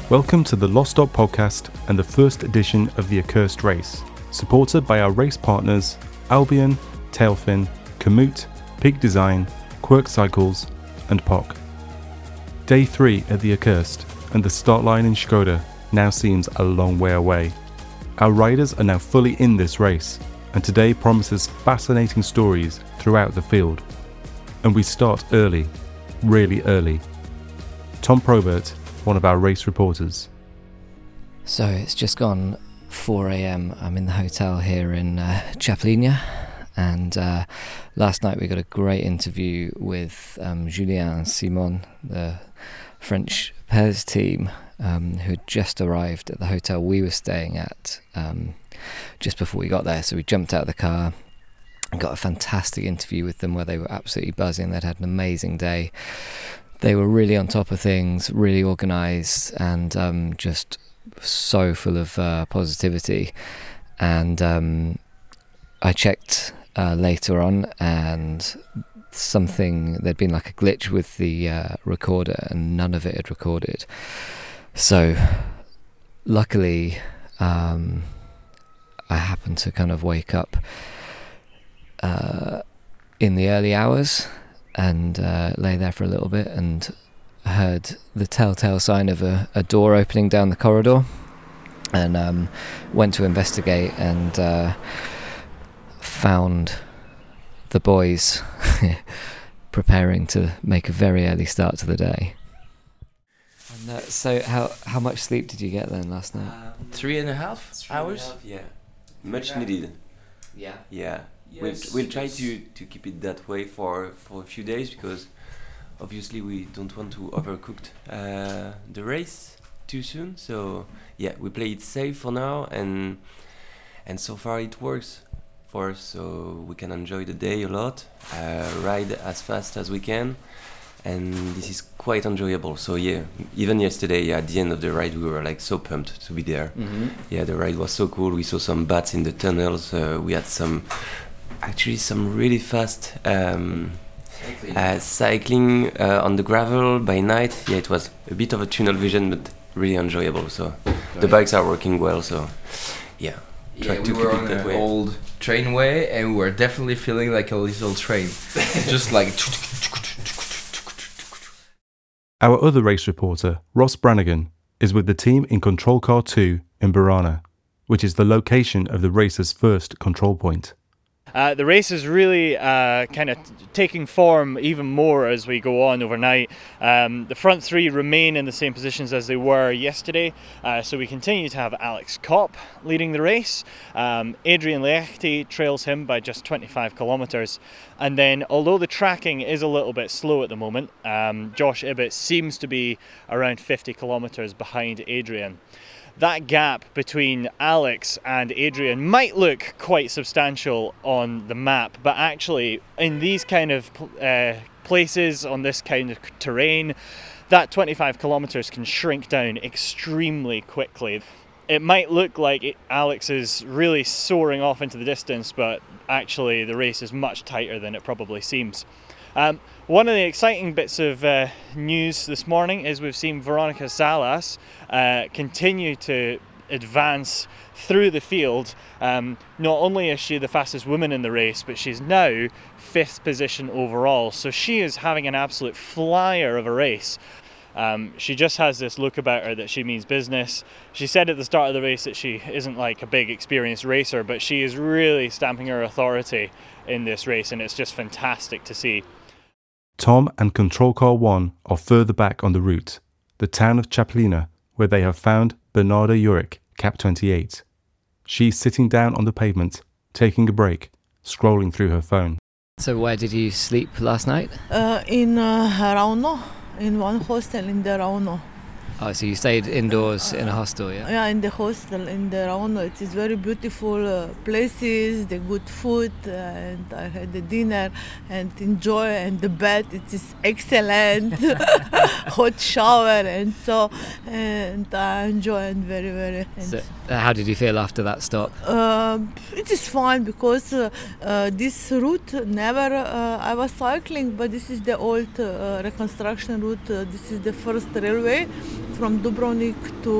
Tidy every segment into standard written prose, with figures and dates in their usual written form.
Welcome to the Lost Dog podcast and the first edition of the Accursed race, supported by our race partners Albion, Tailfin, Komoot, Peak Design, Quirk Cycles and POC. Day 3 at the Accursed and the start line in Skoda now seems a long way away. Our riders are now fully in this race, and today promises fascinating stories throughout the field. And we start early, really early. Tom Probert, one of our race reporters. So it's just gone 4 a.m. I'm in the hotel here in Chapelinia, and last night we got a great interview with Julien and Simon, the French pairs team, who had just arrived at the hotel we were staying at just before we got there. So we jumped out of the car and got a fantastic interview with them where they were absolutely buzzing. They'd had an amazing day. They were really on top of things, really organised, and just so full of positivity. And I checked later on, and there'd been like a glitch with the recorder, and none of it had recorded. So luckily I happened to kind of wake up in the early hours and lay there for a little bit and heard the telltale sign of a door opening down the corridor, and went to investigate and found the boys preparing to make a very early start to the day. And so how much sleep did you get then last night? 3.5 hours? Yeah, much needed. Yeah. Yeah. Yes, we'll try to keep it that way for a few days, because obviously we don't want to overcook the race too soon. So yeah, we play it safe for now, and so far it works for us. So we can enjoy the day a lot, ride as fast as we can, and this is quite enjoyable. So yeah, even yesterday at the end of the ride we were like so pumped to be there. Mm-hmm. Yeah, the ride was so cool. We saw some bats in the tunnels. We had some really fast cycling on the gravel by night. Yeah, it was a bit of a tunnel vision, but really enjoyable. So the bikes are working well. So yeah, Yeah, we were on an old trainway, and we were definitely feeling like a little train. Just like... Our other race reporter, Ross Brannigan, is with the team in Control Car 2 in Burana, which is the location of the race's first control point. The race is really kind of taking form even more as we go on overnight. The front three remain in the same positions as they were yesterday, so we continue to have Alex Kopp leading the race. Adrian Liechti trails him by just 25 kilometres, and then although the tracking is a little bit slow at the moment, Josh Ibbett seems to be around 50 kilometres behind Adrian. That gap between Alex and Adrian might look quite substantial on the map, but actually in these kind of places, on this kind of terrain, that 25 kilometres can shrink down extremely quickly. It might look like Alex is really soaring off into the distance, but actually the race is much tighter than it probably seems. One of the exciting bits of news this morning is we've seen Veronica Salas continue to advance through the field. Not only is she the fastest woman in the race, but she's now 5th position overall. So she is having an absolute flyer of a race. She just has this look about her that she means business. She said at the start of the race that she isn't like a big experienced racer, but she is really stamping her authority in this race, and it's just fantastic to see. Tom and Control Car 1 are further back on the route, the town of Chapelina, where they have found Bernarda Jurek, Cap 28. She's sitting down on the pavement, taking a break, scrolling through her phone. So where did you sleep last night? In Rauno, in one hostel in the Rauno. Oh, so you stayed indoors in a hostel, yeah? Yeah, in the hostel in the Rauno. It is very beautiful places, the good food, and I had the dinner and enjoy, and the bed, it is excellent, hot shower, and I enjoy it very, very. So, how did you feel after that stop? It is fine because this route never, I was cycling, but this is the old reconstruction route. This is the first railway from Dubrovnik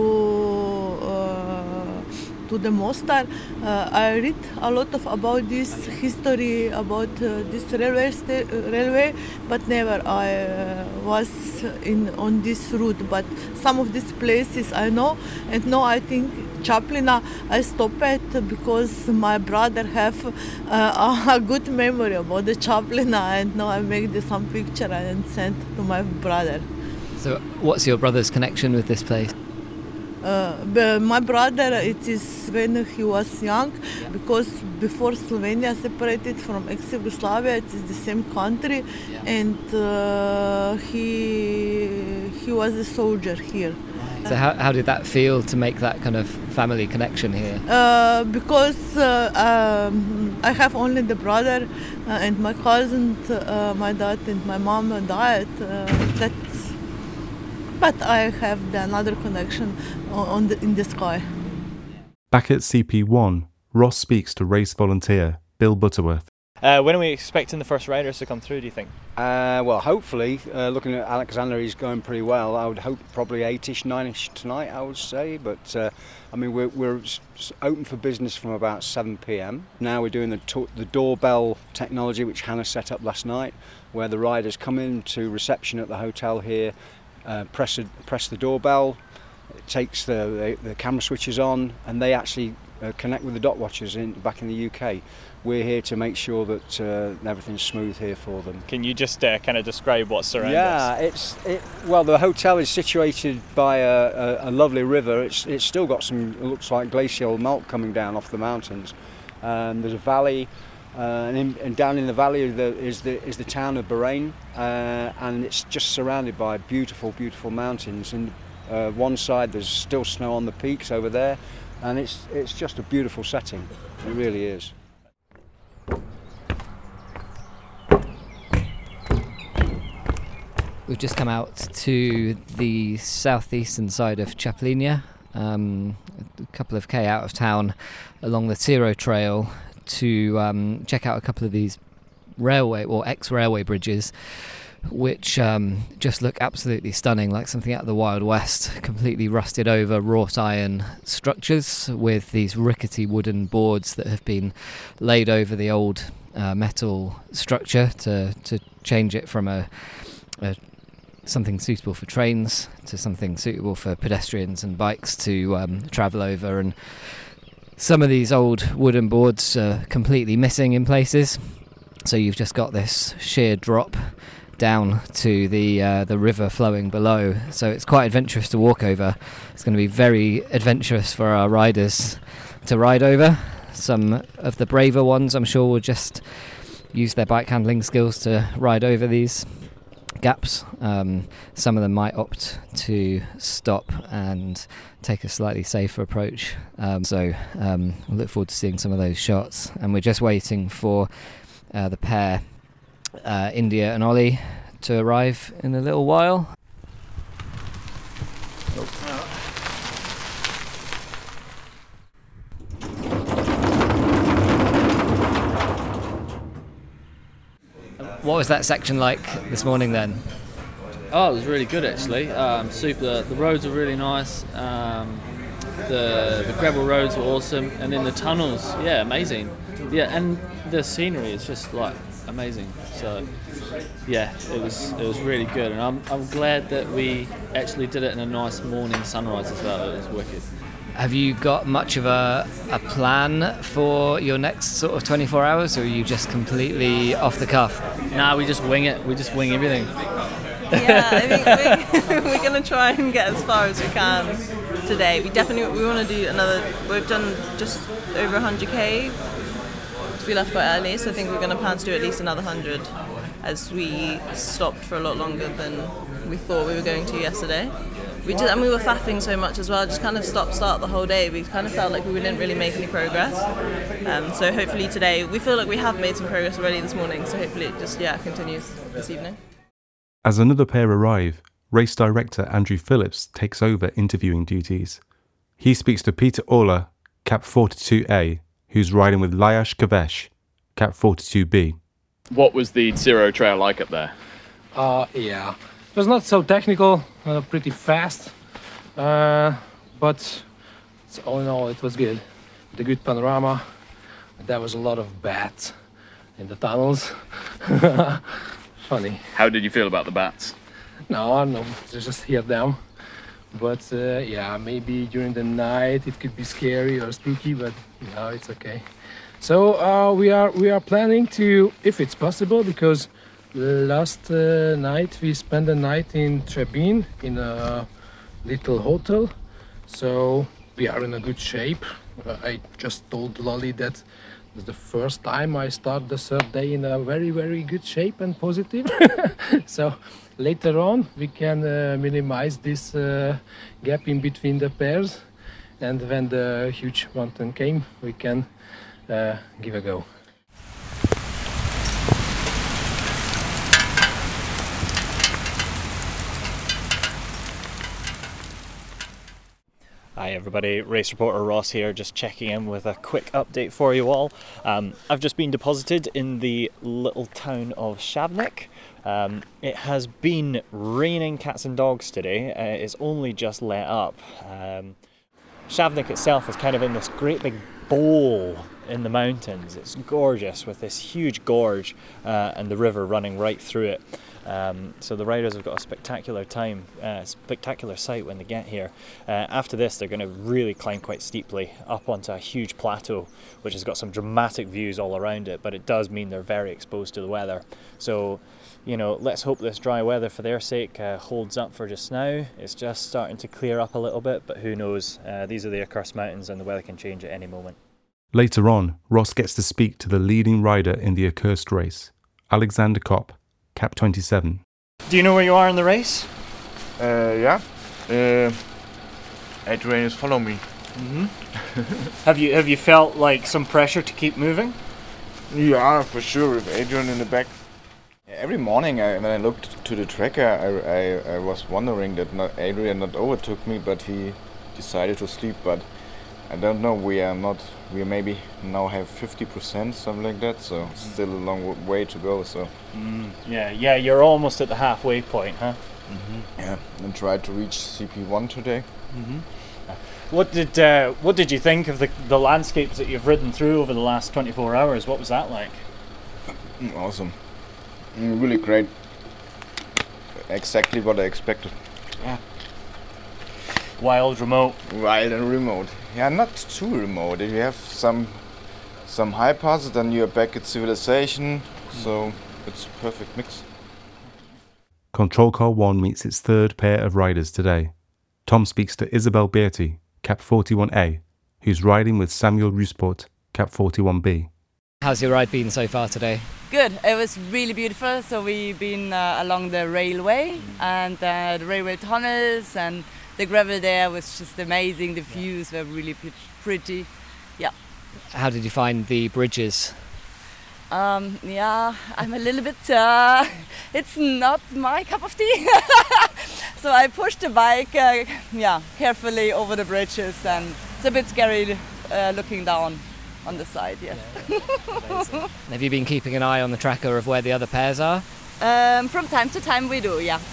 to the Mostar. I read a lot about this history, about this railway, but never I was on this route. But some of these places I know, and now I think Čapljina I stopped at because my brother have a good memory about the Čapljina, and now I make some picture and send to my brother. So what's your brother's connection with this place? My brother, it is when he was young, because before Slovenia separated from ex-Yugoslavia, it is the same country, and he was a soldier here. So how did that feel to make that kind of family connection here? Because I have only the brother and my cousin, my dad and my mom died. But I have another connection in the sky. Back at CP1, Ross speaks to race volunteer Bill Butterworth. When are we expecting the first riders to come through, do you think? Well, hopefully, looking at Alexander, he's going pretty well. I would hope probably 8ish, 9ish tonight, I would say. But, I mean, we're open for business from about 7 p.m. Now we're doing the doorbell technology, which Hannah set up last night, where the riders come into reception at the hotel here, press the doorbell, it takes the camera switches on, and they actually connect with the dock watchers back in the UK. We're here to make sure that everything's smooth here for them. Can you just kind of describe what's around us? Well, the hotel is situated by a lovely river. It's still got some, it looks like glacial melt coming down off the mountains. There's a valley, and down in the valley is the town of Bahrain, and it's just surrounded by beautiful, beautiful mountains. And one side there's still snow on the peaks over there, and it's just a beautiful setting. It really is. We've just come out to the southeastern side of Čapljina, a couple of K out of town along the Tiro Trail to check out a couple of these railway or ex-railway bridges, which just look absolutely stunning, like something out of the Wild West. Completely rusted over wrought iron structures with these rickety wooden boards that have been laid over the old metal structure to change it from a something suitable for trains to something suitable for pedestrians and bikes to travel over. And some of these old wooden boards are completely missing in places, so you've just got this sheer drop down to the river flowing below. So it's quite adventurous to walk over. It's going to be very adventurous for our riders to ride over. Some of the braver ones, I'm sure, will just use their bike handling skills to ride over these gaps. Some of them might opt to stop and take a slightly safer approach. So we'll look forward to seeing some of those shots. And we're just waiting for the pair, India and Ollie, to arrive in a little while. What was that section like this morning then? Oh, it was really good actually. The roads were really nice. The gravel roads were awesome, and then the tunnels, yeah, amazing. Yeah, and the scenery is just like amazing. So yeah, it was really good, and I'm glad that we actually did it in a nice morning sunrise as well. It was wicked. Have you got much of a plan for your next sort of 24 hours, or are you just completely off the cuff? Nah, we just wing it. We just wing everything. Yeah, I think we're going to try and get as far as we can today. We want to do another. We've done just over 100k. We left quite early, so I think we're going to plan to do at least another 100, as we stopped for a lot longer than we thought we were going to yesterday. We were faffing so much as well, just kind of start the whole day. We kind of felt like we didn't really make any progress. So hopefully today, we feel like we have made some progress already this morning, so hopefully it just continues this evening. As another pair arrive, race director Andrew Phillips takes over interviewing duties. He speaks to Peter Ola, Cap 42A, who's riding with Lajos Kövess, Cap 42B. What was the Tiro Trail like up there? Yeah, it was not so technical, pretty fast. but all in all, it was good. The good panorama. There was a lot of bats in the tunnels. Funny. How did you feel about the bats? No, just hear them. But yeah, maybe during the night it could be scary or spooky, but no, it's okay. So we are planning to, if it's possible, because last night we spent the night in Trebin in a little hotel. So we are in a good shape. I just told Lolly that it's the first time I start the third day in a very, very good shape and positive. So later on we can minimize this gap in between the pairs, and when the huge mountain came, we can give a go. Hi everybody, race reporter Ross here, just checking in with a quick update for you all. I've just been deposited in the little town of Shavnik. It has been raining cats and dogs today. It's only just let up. Shavnik itself is kind of in this great big bowl in the mountains. It's gorgeous with this huge gorge and the river running right through it. So the riders have got a spectacular sight when they get here. After this, they're going to really climb quite steeply up onto a huge plateau, which has got some dramatic views all around it, but it does mean they're very exposed to the weather. So, you know, let's hope this dry weather for their sake holds up for just now. It's just starting to clear up a little bit, but who knows? These are the accursed mountains and the weather can change at any moment. Later on, Ross gets to speak to the leading rider in the accursed race, Alexander Kopp, Cap 27. Do you know where you are in the race? Yeah. Adrian is following me. Mm-hmm. Have you felt like some pressure to keep moving? Yeah, for sure, with Adrian in the back. Every morning when I looked to the tracker, I was wondering that Adrian not overtook me, but he decided to sleep. But I don't know, we maybe now have 50%, something like that, so still a long way to go. So Yeah, you're almost at the halfway point, huh? Mm-hmm. Yeah, and tried to reach CP1 today. Mm-hmm. What did you think of the landscapes that you've ridden through over the last 24 hours? What was that like? Awesome, really great. Exactly what I expected. Yeah. Wild, remote. Wild and remote. Yeah, not too remote. If you have some high passes, then you're back at civilization. So it's a perfect mix. Control Car 1 meets its third pair of riders today. Tom speaks to Isabel Beatty, Cap 41A, who's riding with Samuel Rusport, Cap 41B. How's your ride been so far today? Good. It was really beautiful. So we've been along the railway and the railway tunnels, and the gravel there was just amazing. The views were really pretty. Yeah. How did you find the bridges? Yeah, I'm a little bit, it's not my cup of tea. So I pushed the bike, carefully over the bridges, and it's a bit scary looking down on the side, yes. Yeah. Have you been keeping an eye on the tracker of where the other pairs are? From time to time we do, yeah.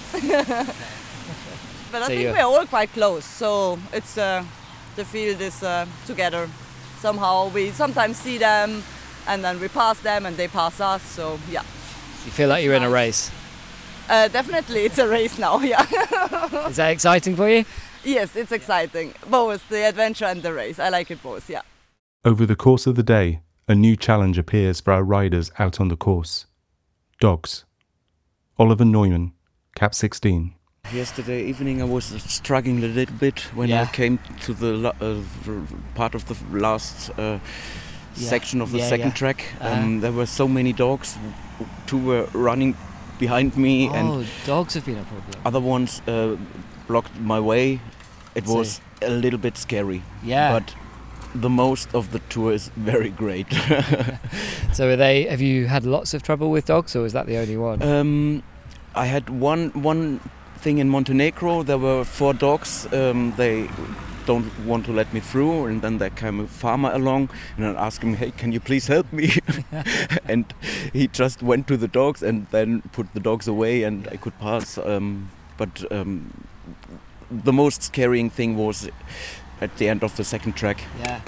But I think we're all quite close, so it's the field is together. Somehow we sometimes see them, and then we pass them and they pass us, so yeah. You feel like you're in a race? Definitely, it's a race now, yeah. Is that exciting for you? Yes, it's exciting. Both the adventure and the race. I like it both, yeah. Over the course of the day, a new challenge appears for our riders out on the course. Dogs. Oliver Neumann, Cap 16. Yesterday evening I was struggling a little bit when I came to the part of the last section of the second track. There were so many dogs. Two were running behind me, and dogs have been a problem. Other ones blocked my way. It was a little bit scary. Yeah. But the most of the tour is very great. So have you had lots of trouble with dogs, or is that the only one? I had one thing in Montenegro. There were 4 dogs. They don't want to let me through, and then there came a farmer along, and I asked him, "Hey, can you please help me?" And he just went to the dogs and then put the dogs away, and I could pass. But the most scaring thing was at the end of the second track. Yeah.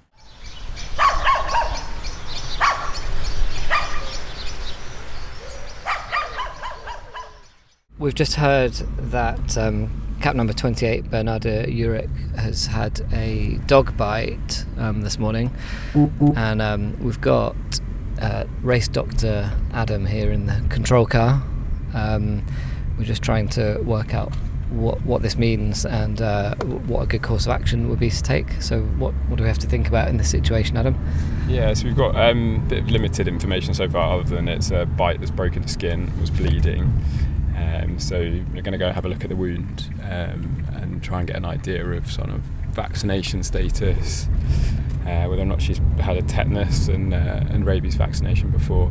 We've just heard that cap number 28, Bernarda Jurek, has had a dog bite this morning, and we've got race doctor Adam here in the control car. We're just trying to work out what this means and what a good course of action would be to take. So what do we have to think about in this situation, Adam? Yeah, so we've got a bit of limited information so far, other than it's a bite that's broken the skin, was bleeding. So we're going to go have a look at the wound and try and get an idea of sort of vaccination status, whether or not she's had a tetanus and rabies vaccination before,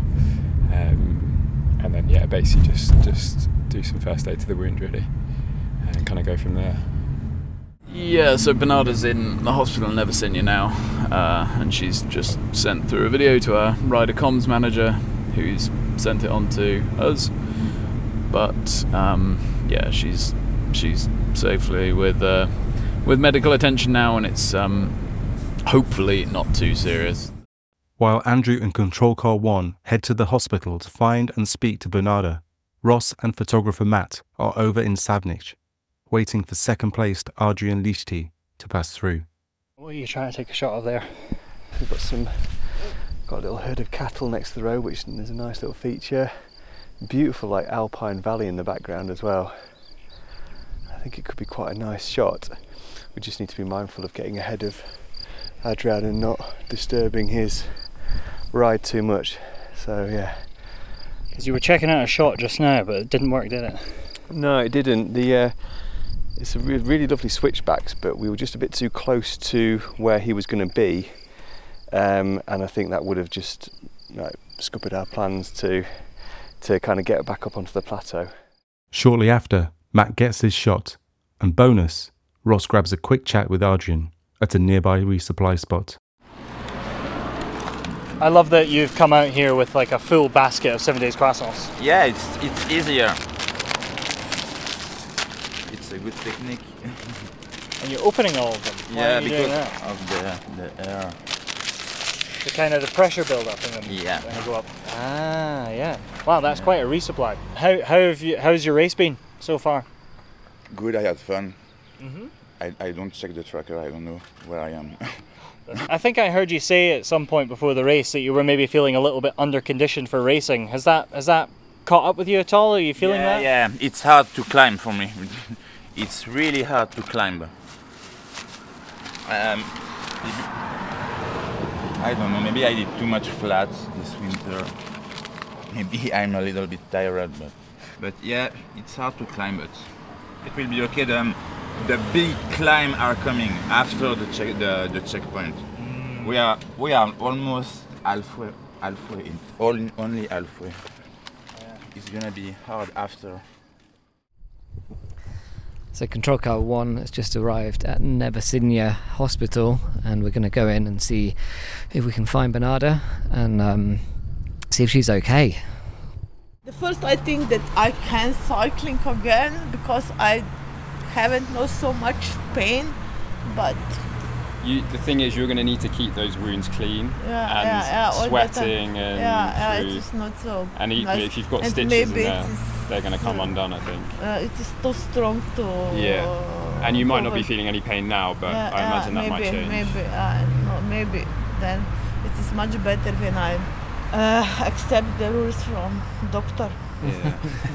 and then basically just do some first aid to the wound really, and kind of go from there. Yeah, so Bernarda's in the hospital in Nevesinje now, and she's just sent through a video to our rider comms manager, who's sent it on to us. But she's safely with medical attention now, and it's hopefully not too serious. While Andrew and Control Car 1 head to the hospital to find and speak to Bernarda, Ross and photographer Matt are over in Savnich, waiting for second-placed Adrian Lichty to pass through. What are you trying to take a shot of there? We've got a little herd of cattle next to the road, which is a nice little feature. Beautiful alpine valley in the background as well. I think it could be quite a nice shot. We just need to be mindful of getting ahead of Adrian and not disturbing his ride too much. So yeah. Because you were checking out a shot just now, but it didn't work, did it? No, it didn't. It's a really lovely switchbacks, but we were just a bit too close to where he was going to be, and I think that would have just scuppered our plans to kind of get back up onto the plateau. Shortly after, Matt gets his shot, and bonus, Ross grabs a quick chat with Adrian at a nearby resupply spot. I love that you've come out here with a full basket of 7 days croissants. Yeah, it's easier. It's a good technique. And you're opening all of them. Yeah, because of the air. The kind of the pressure build up in them. Yeah. When they go up. Ah, yeah. Wow, that's quite a resupply. How's your race been so far? Good, I had fun. Mm-hmm. I don't check the tracker, I don't know where I am. I think I heard you say at some point before the race that you were maybe feeling a little bit under conditioned for racing. Has that caught up with you at all? Are you feeling that? Yeah, it's hard to climb for me. It's really hard to climb. I don't know, maybe I did too much flat this winter. Maybe I'm a little bit tired, but yeah, it's hard to climb, but it will be okay. The big climb are coming after the checkpoint. We are almost halfway only halfway. Yeah. It's gonna be hard after. So Control Car 1 has just arrived at Nevesinje Hospital, and we're going to go in and see if we can find Bernarda and see if she's okay. The first I think that I can cycling again because I haven't no so much pain, but the thing is, you're going to need to keep those wounds clean and sweating and it's not so. And equally, nice. if you've got and stitches in there, they're going to come undone, I think. It is too strong to. Yeah, and you might not be feeling any pain now, but I imagine that might change. Maybe then it is much better when I accept the rules from doctor. Yeah.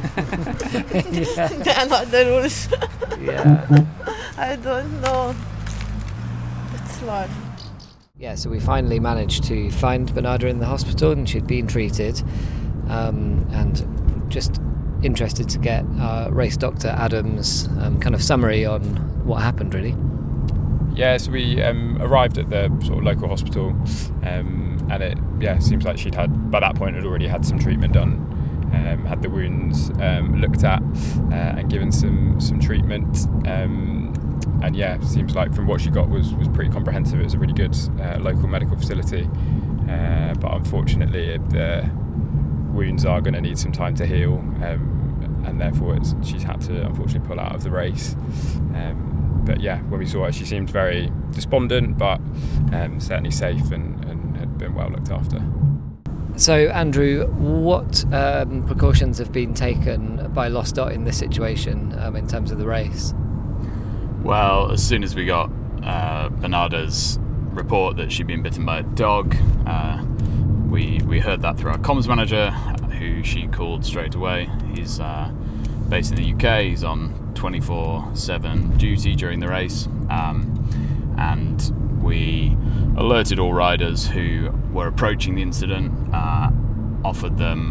Than other rules. Yeah. I don't know. It's life. Yeah, so we finally managed to find Bernarda in the hospital, and she'd been treated, and just interested to get race doctor Adam's kind of summary on what happened, really. Yeah, so we arrived at the sort of local hospital, and it seems like she'd by that point had already had some treatment done, had the wounds looked at and given some treatment. And yeah, seems like from what she got was pretty comprehensive. It was a really good local medical facility, but unfortunately the wounds are going to need some time to heal, and therefore she's had to unfortunately pull out of the race. But yeah, when we saw her, she seemed very despondent, but certainly safe and had been well looked after. So, Andrew, what precautions have been taken by Lost Dot in this situation in terms of the race? Well, as soon as we got Bernarda's report that she'd been bitten by a dog, we heard that through our comms manager, who she called straight away. He's based in the UK. He's on 24/7 duty during the race, and we alerted all riders who were approaching the incident, offered them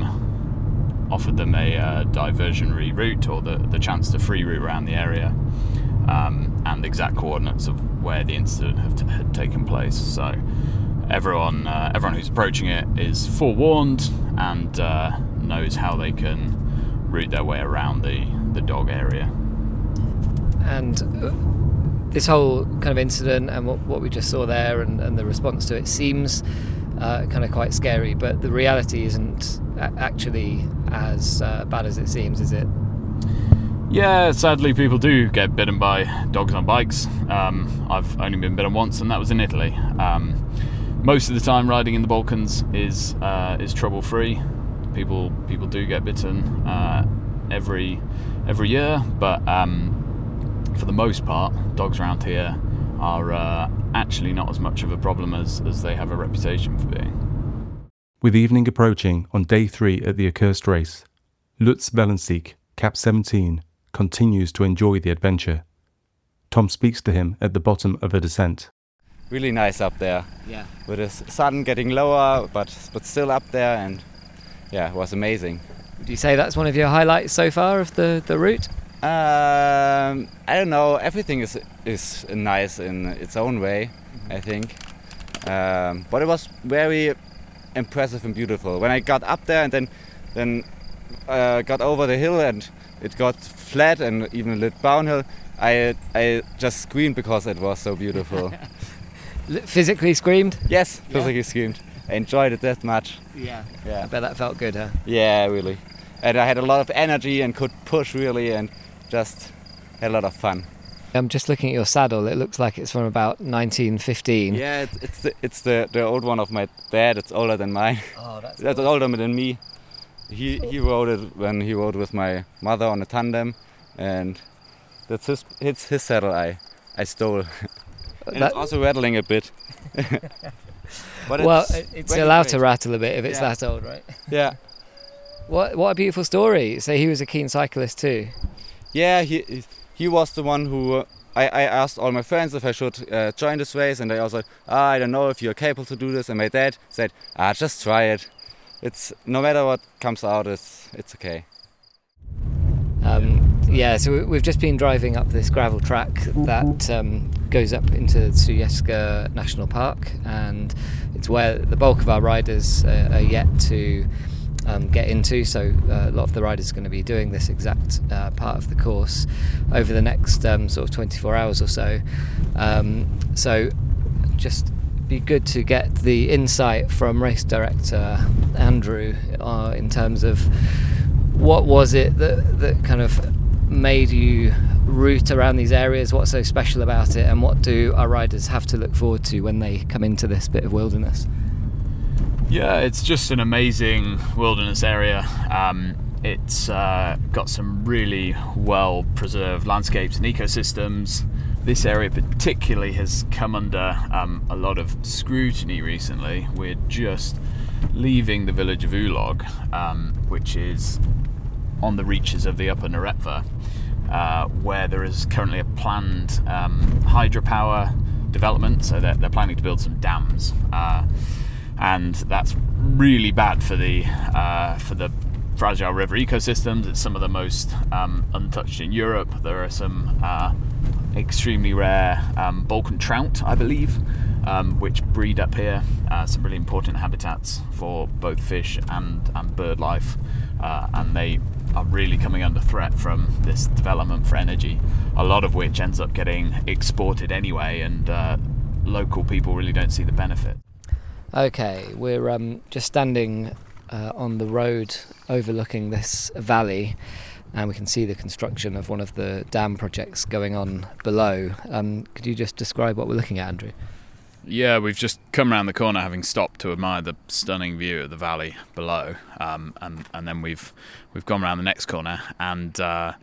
a diversionary route, or the chance to free route around the area, and exact coordinates of where the incident had taken place. So everyone who's approaching it is forewarned and knows how they can route their way around the dog area. And this whole kind of incident and what we just saw there and the response to it seems kind of quite scary, but the reality isn't actually as bad as it seems, is it? Yeah, sadly people do get bitten by dogs on bikes. I've only been bitten once, and that was in Italy. Most of the time riding in the Balkans is trouble-free. People do get bitten every year, but for the most part, dogs around here are actually not as much of a problem as they have a reputation for being. With evening approaching on day 3 at the accursed race, Lutz Belensiek, Cap 17, continues to enjoy the adventure. Tom speaks to him at the bottom of a descent. Really nice up there. Yeah. With the sun getting lower, but still up there, and yeah, it was amazing. Would you say that's one of your highlights so far of the route? I don't know. Everything is nice in its own way, I think. But it was very impressive and beautiful. When I got up there and then got over the hill and it got flat and even a little downhill, I just screamed because it was so beautiful. Physically screamed? Yes, physically screamed. I enjoyed it that much. Yeah. I bet that felt good, huh? Yeah, really. And I had a lot of energy and could push really, and just had a lot of fun. I'm just looking at your saddle. It looks like it's from about 1915. Yeah, it's the old one of my dad. It's older than mine. Oh, that's awesome. Older than me. He rode it when he rode with my mother on a tandem, and that's his saddle I stole. And it's also rattling a bit. But it's allowed to rattle a bit if it's that old, right? Yeah. What a beautiful story. So he was a keen cyclist too. Yeah, he was the one who I asked all my friends if I should join this race, and they all said, I don't know if you're capable to do this. And my dad said, just try it. It's no matter what comes out, it's okay. So we've just been driving up this gravel track that goes up into Suyecka National Park, and it's where the bulk of our riders are yet to get into. So a lot of the riders are going to be doing this exact part of the course over the next sort of 24 hours or so. So just be good to get the insight from race director Andrew in terms of what was it that kind of made you route around these areas, what's so special about it, and what do our riders have to look forward to when they come into this bit of wilderness? Yeah, it's just an amazing wilderness area. It's got some really well preserved landscapes and ecosystems. This area particularly has come under a lot of scrutiny recently. We're just leaving the village of Ulog, which is on the reaches of the Upper Neretva, where there is currently a planned hydropower development. So they're planning to build some dams, and that's really bad for the fragile river ecosystems. It's some of the most untouched in Europe. There are some extremely rare Balkan trout, I believe, which breed up here. Some really important habitats for both fish and bird life, and they are really coming under threat from this development for energy, a lot of which ends up getting exported anyway, and local people really don't see the benefit. Okay, we're just standing on the road overlooking this valley, and we can see the construction of one of the dam projects going on below. Could you just describe what we're looking at, Andrew? Yeah, we've just come around the corner, having stopped to admire the stunning view of the valley below, and then we've gone around the next corner, and the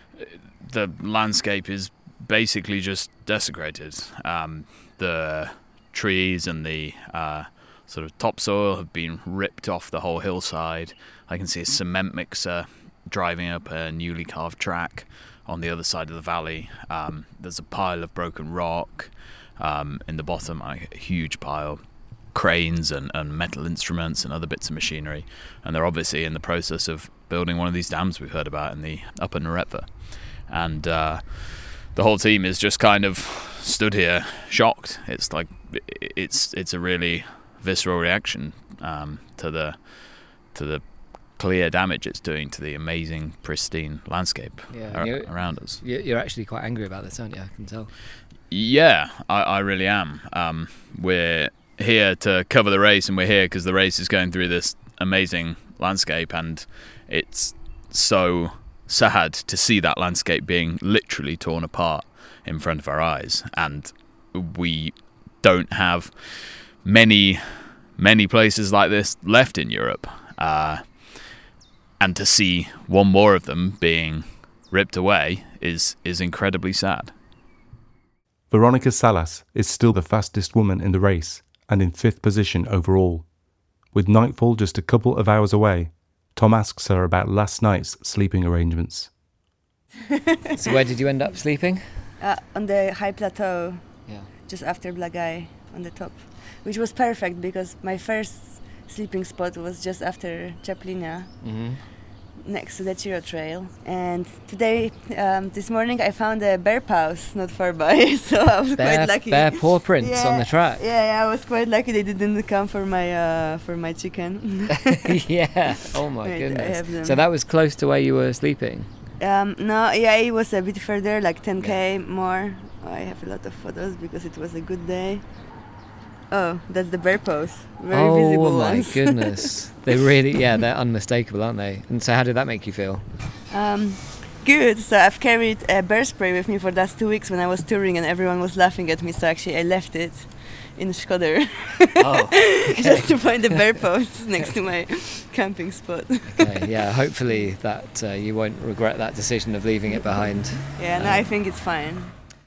landscape is basically just desecrated. The trees and the sort of topsoil have been ripped off the whole hillside. I can see a cement mixer driving up a newly carved track on the other side of the valley. There's a pile of broken rock in the bottom, like a huge pile, cranes and metal instruments and other bits of machinery, and they're obviously in the process of building one of these dams we've heard about in the Upper Neretva. And the whole team is just kind of stood here shocked. It's like it's a really visceral reaction to the clear damage it's doing to the amazing pristine landscape around us. You're actually quite angry about this, aren't you? I can tell. Yeah, I really am. We're here to cover the race, and we're here because the race is going through this amazing landscape, and it's so sad to see that landscape being literally torn apart in front of our eyes. And we don't have many places like this left in Europe, and to see one more of them being ripped away is incredibly sad. Veronica Salas is still the fastest woman in the race and in 5th position overall. With nightfall just a couple of hours away, Tom asks her about last night's sleeping arrangements. So where did you end up sleeping? On the high plateau, just after Blagai on the top, which was perfect because my first sleeping spot was just after Chaplinia, next to the Chiro Trail. And today, this morning, I found a bear paws not far by, so I was quite lucky. Bear paw prints on the track. Yeah, I was quite lucky they didn't come for my chicken. Yeah. Oh my goodness. So that was close to where you were sleeping. No, it was a bit further, like 10k more. I have a lot of photos because it was a good day. Oh, that's the bear paws. Very visible ones. Oh my goodness. They really, they're unmistakable, aren't they? And so how did that make you feel? Good. So I've carried a bear spray with me for the last 2 weeks when I was touring and everyone was laughing at me. So actually I left it in Shkodër. Just to find the bear paws next to my camping spot. Okay, yeah, hopefully that you won't regret that decision of leaving it behind. Yeah, no, I think it's fine.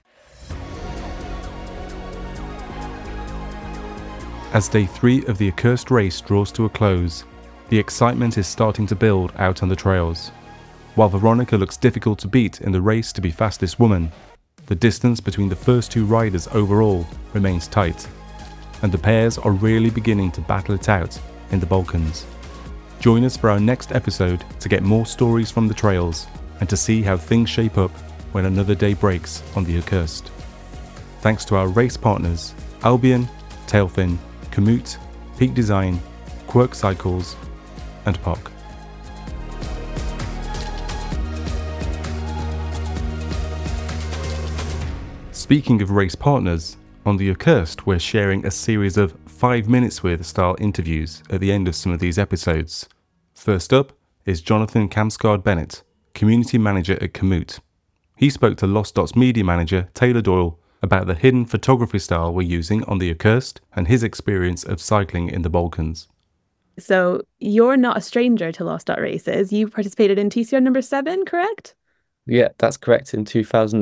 As day 3 of the accursed race draws to a close, the excitement is starting to build out on the trails. While Veronica looks difficult to beat in the race to be fastest woman, the distance between the first 2 riders overall remains tight, and the pairs are really beginning to battle it out in the Balkans. Join us for our next episode to get more stories from the trails and to see how things shape up when another day breaks on the accursed. Thanks to our race partners, Albion, Tailfin, Komoot, Peak Design, Quirk Cycles, and POC. Speaking of race partners, on the Accursed we're sharing a series of 5 minutes with style interviews at the end of some of these episodes. First up is Jonathan Kamsgaard Bennett, Community Manager at Komoot. He spoke to Lost Dots Media Manager Taylor Doyle about the hidden photography style we're using on the Accursed and his experience of cycling in the Balkans. So you're not a stranger to Lost Dot races. You participated in TCR number 7, correct? Yeah, that's correct, in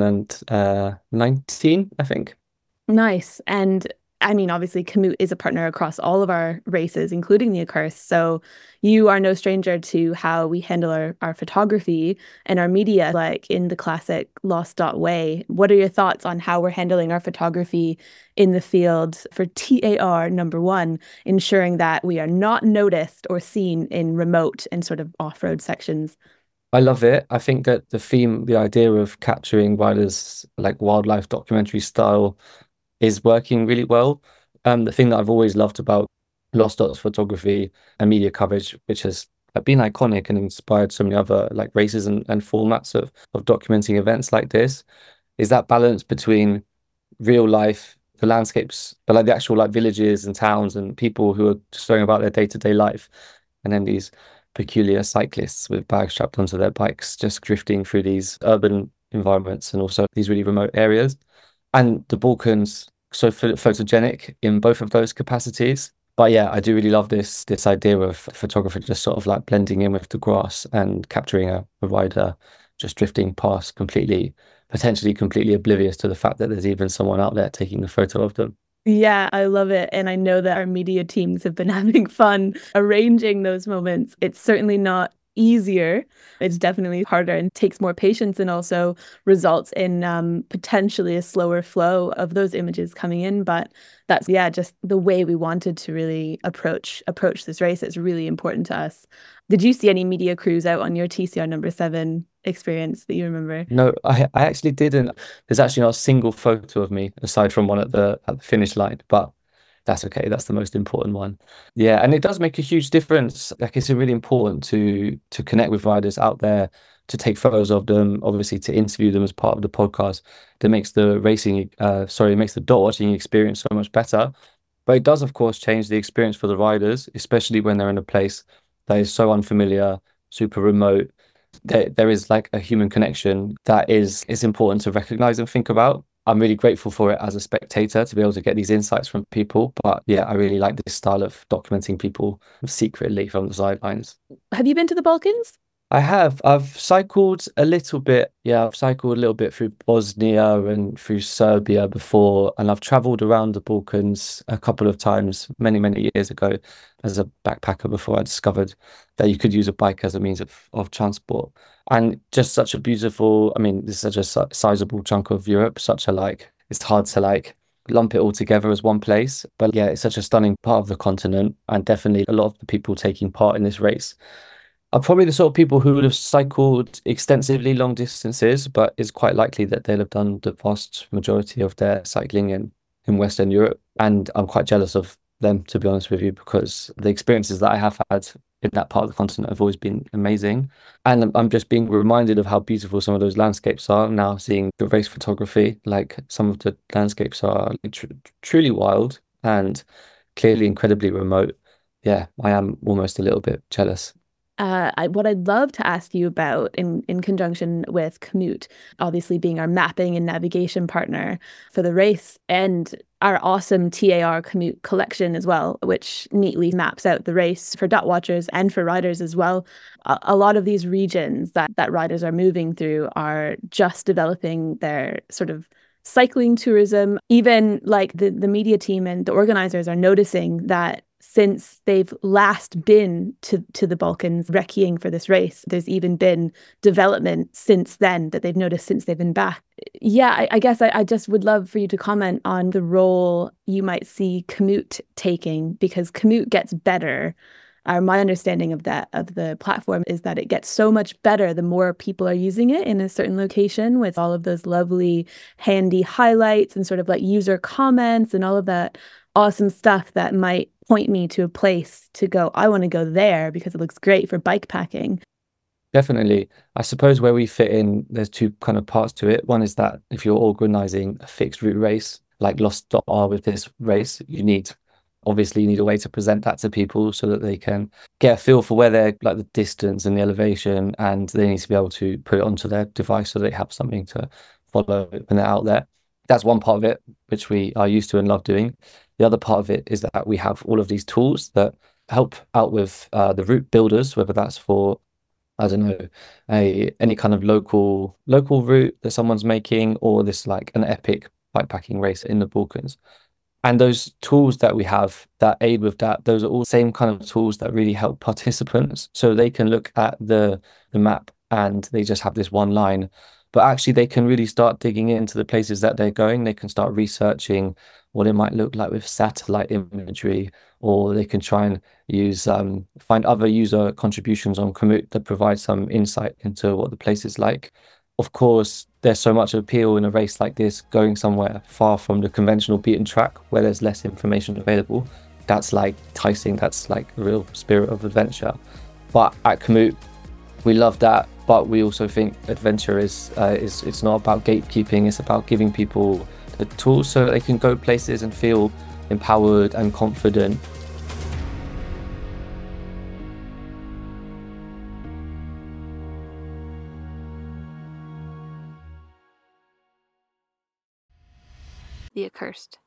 2019, I think. Nice. And I mean, obviously, Komoot is a partner across all of our races, including the Accursed. So you are no stranger to how we handle our photography and our media, like in the classic Lost Dot way. What are your thoughts on how we're handling our photography in the field for TAR number 1, ensuring that we are not noticed or seen in remote and sort of off-road sections? I love it. I think that the idea of capturing riders like wildlife documentary style is working really well. The thing that I've always loved about Lost Dots photography and media coverage, which has been iconic and inspired so many other like races and formats of documenting events like this, is that balance between real life, the landscapes, but like the actual like villages and towns and people who are just showing about their day-to-day life, and then these peculiar cyclists with bags strapped onto their bikes, just drifting through these urban environments and also these really remote areas. And the Balkans, so photogenic in both of those capacities. But yeah, I do really love this idea of photography just sort of like blending in with the grass and capturing a rider just drifting past potentially completely oblivious to the fact that there's even someone out there taking a photo of them. Yeah, I love it. And I know that our media teams have been having fun arranging those moments. It's certainly not easier. It's definitely harder and takes more patience, and also results in potentially a slower flow of those images coming in. But that's, just the way we wanted to really approach this race. It's really important to us. Did you see any media crews out on your TCR number 7 experience that you remember? No, I actually didn't. There's actually not a single photo of me aside from one at the finish line, but that's okay. That's the most important one. Yeah, and it does make a huge difference. Like, it's really important to connect with riders out there, to take photos of them, obviously to interview them as part of the podcast. That makes the makes the dot watching experience so much better. But it does, of course, change the experience for the riders, especially when they're in a place that is so unfamiliar, super remote. There is like a human connection that is important to recognize and think about. I'm really grateful for it as a spectator to be able to get these insights from people. But yeah, I really like this style of documenting people secretly from the sidelines. Have you been to the Balkans? I have. I've cycled a little bit. Yeah, I've cycled a little bit through Bosnia and through Serbia before. And I've traveled around the Balkans a couple of times many, many years ago as a backpacker before I discovered that you could use a bike as a means of transport. And just such a beautiful, this is such a sizable chunk of Europe, it's hard to lump it all together as one place. But yeah, it's such a stunning part of the continent, and definitely a lot of the people taking part in this race are probably the sort of people who would have cycled extensively long distances, but it's quite likely that they'll have done the vast majority of their cycling in Western Europe. And I'm quite jealous of them, to be honest with you, because the experiences that I have had in that part of the continent have always been amazing. And I'm just being reminded of how beautiful some of those landscapes are now, seeing the race photography. Like, some of the landscapes are truly wild and clearly incredibly remote. Yeah, I am almost a little bit jealous. What I'd love to ask you about in conjunction with Komoot, obviously being our mapping and navigation partner for the race, and our awesome TAR Komoot collection as well, which neatly maps out the race for dot watchers and for riders as well. A lot of these regions that riders are moving through are just developing their sort of cycling tourism. Even like the media team and the organizers are noticing that since they've last been to the Balkans recceing for this race, there's even been development since then that they've noticed since they've been back. Yeah, I guess I just would love for you to comment on the role you might see Komoot taking, because Komoot gets better. My understanding of the platform is that it gets so much better the more people are using it in a certain location, with all of those lovely handy highlights and sort of like user comments and all of that awesome stuff that might point me to a place to go. I want to go there because it looks great for bike packing. Definitely. I suppose where we fit in, there's two kind of parts to it. One is that if you're organizing a fixed route race, like Lost.r with this race, you need a way to present that to people so that they can get a feel for where they're, like the distance and the elevation, and they need to be able to put it onto their device so they have something to follow when they're out there. That's one part of it, which we are used to and love doing. The other part of it is that we have all of these tools that help out with the route builders, whether that's for, I don't know, any kind of local route that someone's making, or this like an epic bikepacking race in the Balkans. And those tools that we have that aid with that, those are all the same kind of tools that really help participants, so they can look at the map and they just have this one line. But actually, they can really start digging into the places that they're going. They can start researching what it might look like with satellite imagery, or they can try and use find other user contributions on Komoot that provide some insight into what the place is like. Of course, there's so much appeal in a race like this, going somewhere far from the conventional beaten track where there's less information available. That's like enticing. That's like a real spirit of adventure. But at Komoot, we love that. But we also think adventure is it's not about gatekeeping. It's about giving people the tools so that they can go places and feel empowered and confident. the accursed.